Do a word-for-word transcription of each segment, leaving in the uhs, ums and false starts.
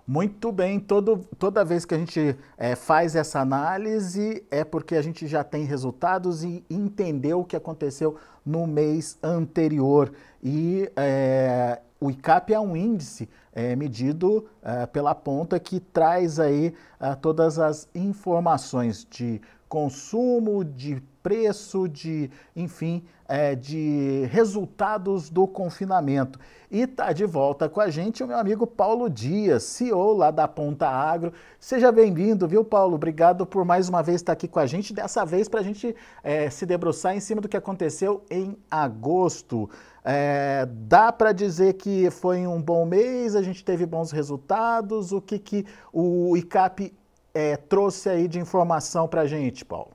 Muito bem, todo, toda vez que a gente eh, faz essa análise é porque a gente já tem resultados e entendeu o que aconteceu no mês anterior. E eh, o I C A P é um índice eh, medido eh, pela ponta que traz aí ah, todas as informações de consumo, de preço, de, enfim, eh, de resultados do confinamento. E está de volta com a gente o meu amigo Paulo Dias, C E O lá da Ponta Agro. Seja bem-vindo, viu, Paulo? Obrigado por mais uma vez estar aqui com a gente, dessa vez para a gente é, se debruçar em cima do que aconteceu em agosto. É, dá para dizer que foi um bom mês, a gente teve bons resultados. O que, que o I C A P é, trouxe aí de informação para a gente, Paulo?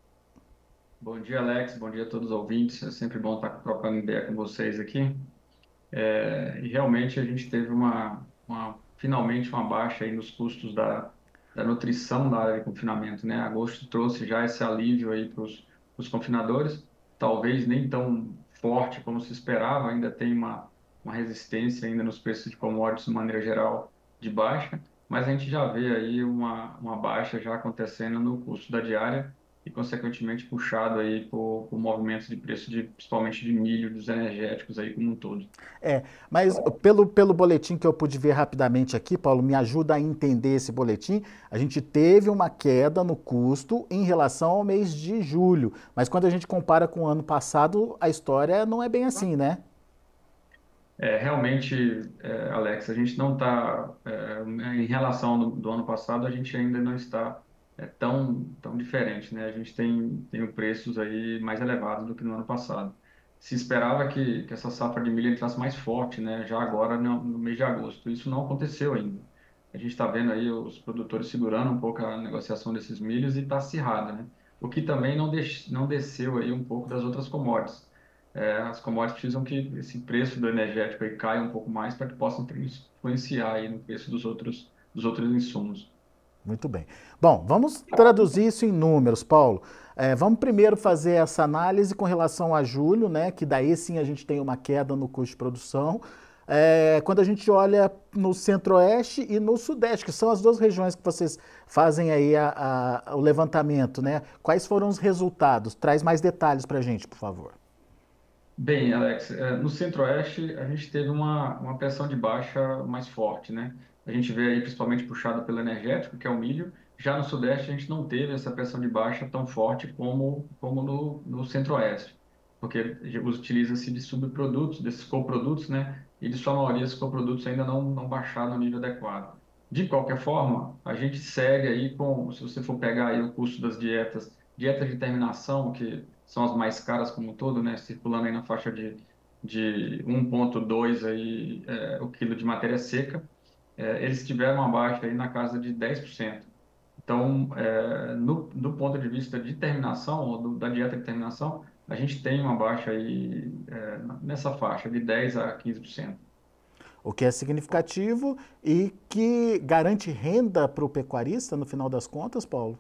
Bom dia, Alex. Bom dia a todos os ouvintes. É sempre bom estar trocando ideia com vocês aqui. É, e realmente a gente teve uma, uma- finalmente uma baixa aí nos custos da, da nutrição da área de confinamento, né? Agosto trouxe já esse alívio aí para os confinadores, talvez nem tão forte como se esperava, ainda tem uma, uma resistência ainda nos preços de commodities de maneira geral de baixa, mas a gente já vê aí uma, uma baixa já acontecendo no custo da diária e, consequentemente, puxado aí por, por movimentos de preço de, principalmente de milho, dos energéticos aí como um todo. É, mas pelo, pelo boletim que eu pude ver rapidamente aqui, Paulo, me ajuda a entender esse boletim. A gente teve uma queda no custo em relação ao mês de julho, mas quando a gente compara com o ano passado, a história não é bem assim, né? É, realmente, é, Alex, a gente não está, em relação do, do ano passado, a gente ainda não está é, tão, tão diferente, né? A gente tem, tem preços aí mais elevados do que no ano passado. Se esperava que, que essa safra de milho entrasse mais forte, né? Já agora, no, no mês de agosto. Isso não aconteceu ainda. A gente está vendo aí os produtores segurando um pouco a negociação desses milhos e está acirrada, né? O que também não, deix, não desceu aí um pouco das outras commodities. É, as commodities precisam que esse preço do energético aí caia um pouco mais para que possam influenciar aí no preço dos outros, dos outros insumos. Muito bem. Bom, vamos traduzir isso em números, Paulo. É, vamos primeiro fazer essa análise com relação a julho, né? Que daí sim a gente tem uma queda no custo de produção. É, quando a gente olha no centro-oeste e no sudeste, que são as duas regiões que vocês fazem aí a, a, o levantamento, né? Quais foram os resultados? Traz mais detalhes para a gente, por favor. Bem, Alex, eh, no Centro-Oeste a gente teve uma, uma pressão de baixa mais forte, né? A gente vê aí principalmente puxado pelo energético, que é o milho. Já no Sudeste a gente não teve essa pressão de baixa tão forte como, como no, no Centro-Oeste, porque utiliza-se de subprodutos, desses coprodutos, né? E de sua maioria esses coprodutos ainda não, não baixaram no nível adequado. De qualquer forma, a gente segue aí com, se você for pegar aí o custo das dietas, dietas de terminação, que são as mais caras como um todo, né? Circulando aí na faixa de, de um vírgula dois aí, é, o quilo de matéria seca, é, eles tiveram uma baixa aí na casa de dez por cento. Então, é, no, do ponto de vista de terminação, ou do, da dieta de terminação, a gente tem uma baixa aí, é, nessa faixa de dez a quinze por cento. O que é significativo e que garante renda para o pecuarista no final das contas, Paulo?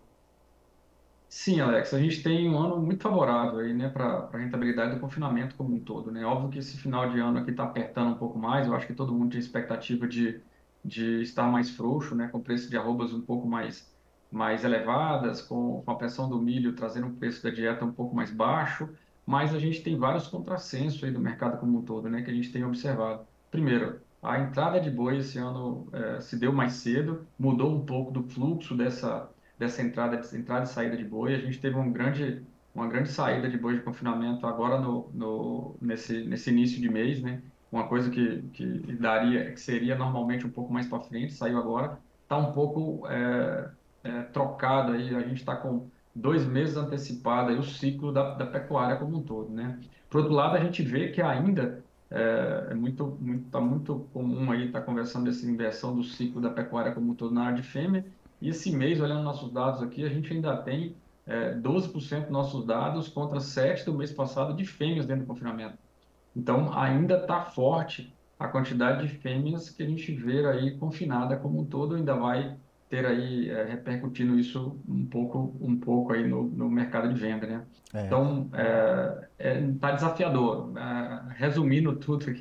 Sim, Alex, a gente tem um ano muito favorável aí, né, para a rentabilidade do confinamento como um todo, né? Óbvio que esse final de ano aqui está apertando um pouco mais, eu acho que todo mundo tinha expectativa de, de estar mais frouxo, né, com o preço de arrobas um pouco mais, mais elevadas, com, com a pressão do milho trazendo o preço da dieta um pouco mais baixo, mas a gente tem vários contrassensos aí do mercado como um todo, né, que a gente tem observado. Primeiro, a entrada de boi esse ano eh, se deu mais cedo, mudou um pouco do fluxo dessa dessa entrada, entrada e saída de boi. A gente teve um grande, uma grande saída de boi de confinamento agora no, no, nesse, nesse início de mês, né? Uma coisa que, que daria, que seria normalmente um pouco mais para frente, saiu agora, está um pouco é, é, trocado aí. A gente está com dois meses antecipado aí o ciclo da, da pecuária como um todo, né? Por outro lado, a gente vê que ainda é, é muito, muito, tá muito comum aí estar tá conversando dessa inversão do ciclo da pecuária como um todo na área de fêmea. E esse mês, olhando nossos dados aqui, a gente ainda tem é, doze por cento dos nossos dados contra sete do mês passado de fêmeas dentro do confinamento. Então, ainda está forte a quantidade de fêmeas que a gente vê aí confinada como um todo, ainda vai ter aí, é, repercutindo isso um pouco, um pouco aí no, no mercado de venda, né? É. Então, está é, é, tá desafiador. É, resumindo tudo aqui,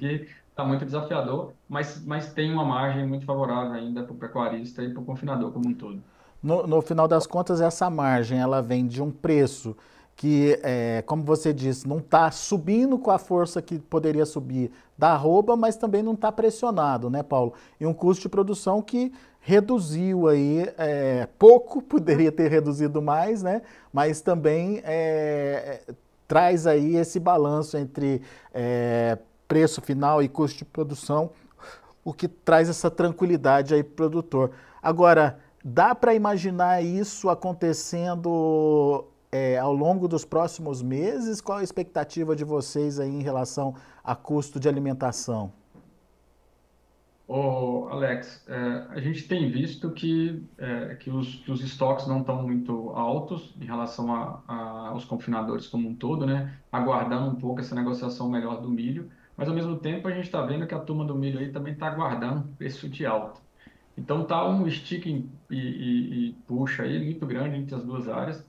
Está muito desafiador, mas, mas tem uma margem muito favorável ainda para o pecuarista e para o confinador como um todo. No, no final das contas, essa margem ela vem de um preço que, é, como você disse, não está subindo com a força que poderia subir da arroba, mas também não está pressionado, né, Paulo? E um custo de produção que reduziu aí é, pouco, poderia ter reduzido mais, né? Mas também é, traz aí esse balanço entre é, preço final e custo de produção, o que traz essa tranquilidade aí para o produtor. Agora, dá para imaginar isso acontecendo é, ao longo dos próximos meses? Qual a expectativa de vocês aí em relação a custo de alimentação? Ô, Alex, é, a gente tem visto que, é, que, os, que os estoques não estão muito altos em relação a, a- aos confinadores como um todo, né? Aguardando um pouco essa negociação melhor do milho, mas ao mesmo tempo a gente está vendo que a turma do milho aí também está aguardando preço de alta. Então tá um estica e, e- e puxa aí muito grande entre as duas áreas,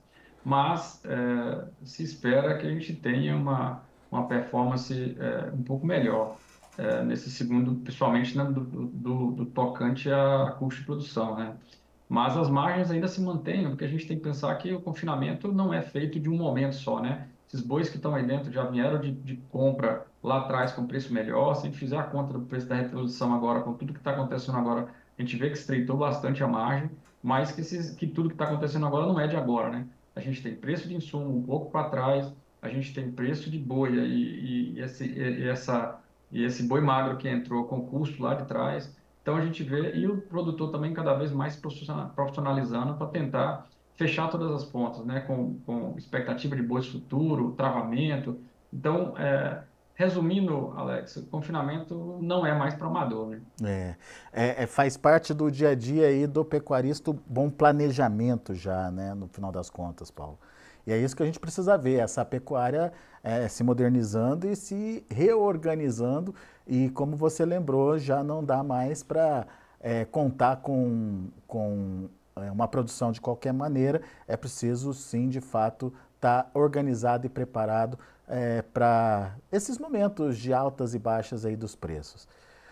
mas é, se espera que a gente tenha uma, uma performance é, um pouco melhor é, nesse segundo, principalmente né, do, do, do tocante a custo de produção, né? Mas as margens ainda se mantêm, porque a gente tem que pensar que o confinamento não é feito de um momento só, né? Esses bois que estão aí dentro já vieram de, de compra lá atrás com preço melhor. Se a gente fizer a conta do preço da reprodução agora, com tudo que está acontecendo agora, a gente vê que estreitou bastante a margem, mas que, esses, que tudo que está acontecendo agora não é de agora, né? A gente tem preço de insumo um pouco para trás, a gente tem preço de boi e, e, esse, e, essa, e esse boi magro que entrou com custo lá de trás. Então a gente vê, e o produtor também cada vez mais profissionalizando para tentar fechar todas as pontas, né? Com, com expectativa de bois futuro, travamento. Então, é, resumindo, Alex, o confinamento não é mais para amador, né? É, é, é, faz parte do dia a dia aí do pecuarista o bom planejamento já, né, no final das contas, Paulo. E é isso que a gente precisa ver, essa pecuária é, se modernizando e se reorganizando. E como você lembrou, já não dá mais para é, contar com, com é, uma produção de qualquer maneira. É preciso, sim, de fato, estar organizado e preparado é, para esses momentos de altas e baixas aí dos preços.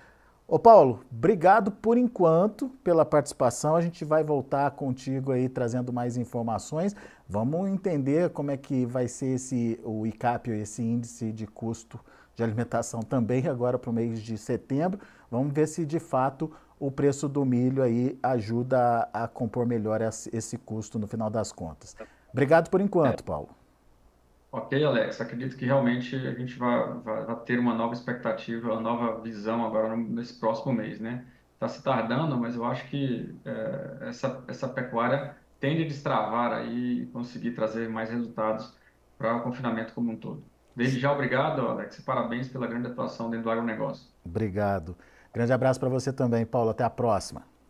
Ô Paulo, obrigado por enquanto pela participação. A gente vai voltar contigo aí trazendo mais informações. Vamos entender como é que vai ser esse o I C A P, esse índice de custo de alimentação também agora para o mês de setembro. Vamos ver se de fato o preço do milho aí ajuda a, a compor melhor esse custo no final das contas. Obrigado por enquanto, Paulo. Ok, Alex, acredito que realmente a gente vai, vai, vai ter uma nova expectativa, uma nova visão agora no- nesse próximo mês, né? Está se tardando, mas eu acho que eh, essa, essa pecuária tende a destravar aí e conseguir trazer mais resultados para o confinamento como um todo. Desde já, obrigado, Alex, e parabéns pela grande atuação dentro do agronegócio. Obrigado. Grande abraço para você também, Paulo. Até a próxima.